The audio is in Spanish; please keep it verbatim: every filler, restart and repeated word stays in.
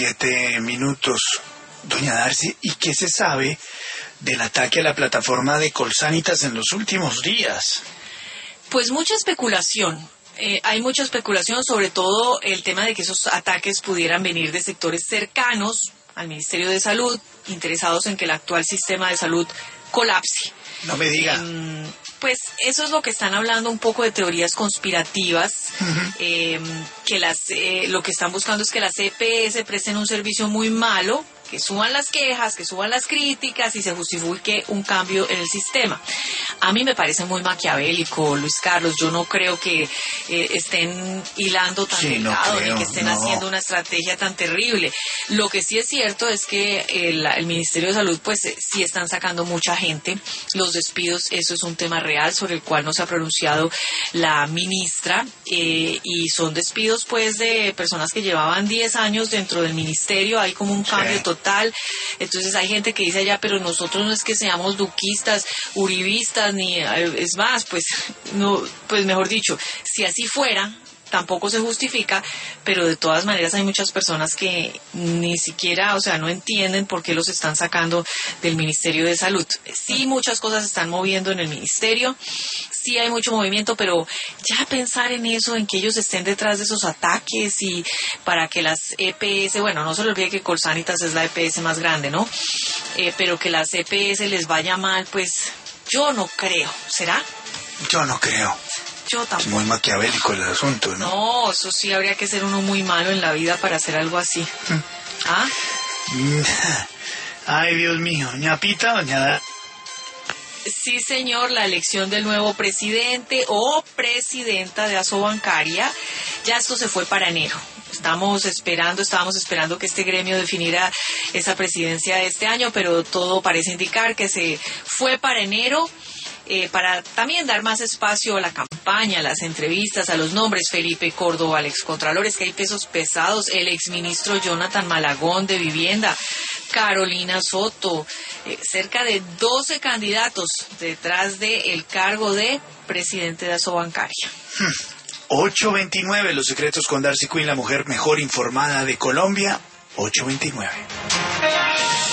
siete minutos. Doña Darcy, ¿y qué se sabe del ataque a la plataforma de Colsanitas en los últimos días? Pues mucha especulación. Eh, hay mucha especulación, sobre todo el tema de que esos ataques pudieran venir de sectores cercanos al Ministerio de Salud, interesados en que el actual sistema de salud colapse. No me diga. Eh, pues eso es lo que están hablando un poco de teorías conspirativas, uh-huh. eh, que las eh, lo que están buscando es que las E P S presten un servicio muy malo, que suban las quejas, que suban las críticas y se justifique un cambio en el sistema. A mí me parece muy maquiavélico, Luis Carlos. Yo no creo que eh, estén hilando tan sí, delgado, no creo, ni que estén no. haciendo una estrategia tan terrible. Lo que sí es cierto es que el, el Ministerio de Salud, pues eh, sí están sacando mucha gente. Los despidos, eso es un tema real sobre el cual no se ha pronunciado la ministra, eh, y son despidos pues de personas que llevaban diez años dentro del ministerio. Hay como un cambio sí. total. Entonces hay gente que dice allá, pero nosotros no es que seamos duquistas, uribistas, ni es más, pues no, pues mejor dicho, si así fuera, tampoco se justifica, pero de todas maneras hay muchas personas que ni siquiera, o sea, no entienden por qué los están sacando del Ministerio de Salud. Sí, muchas cosas se están moviendo en el ministerio, sí hay mucho movimiento, pero ya pensar en eso, en que ellos estén detrás de esos ataques y para que las E P S, bueno, no se le olvide que Colsanitas es la E P S más grande, ¿no? Eh, pero que las E P S les vaya mal, pues yo no creo. ¿Será? Yo no creo. Yo tampoco. Es muy maquiavélico el asunto, ¿no? No, eso sí, habría que ser uno muy malo en la vida para hacer algo así. ¿Mm? ¿Ah? Ay, Dios mío. Ñapita, doña Da. Sí, señor, la elección del nuevo presidente o presidenta de Asobancaria, ya esto se fue para enero. Estamos esperando, estábamos esperando que este gremio definiera esa presidencia de este año, pero todo parece indicar que se fue para enero. Eh, para también dar más espacio a la campaña, a las entrevistas, a los nombres. Felipe Córdoba, el excontralor, es que hay pesos pesados, el exministro Jonathan Malagón de Vivienda, Carolina Soto, eh, cerca de doce candidatos detrás del cargo de presidente de Asobancaria. Hmm. ocho veintinueve, los secretos con Darcy Quinn, la mujer mejor informada de Colombia. ocho veintinueve.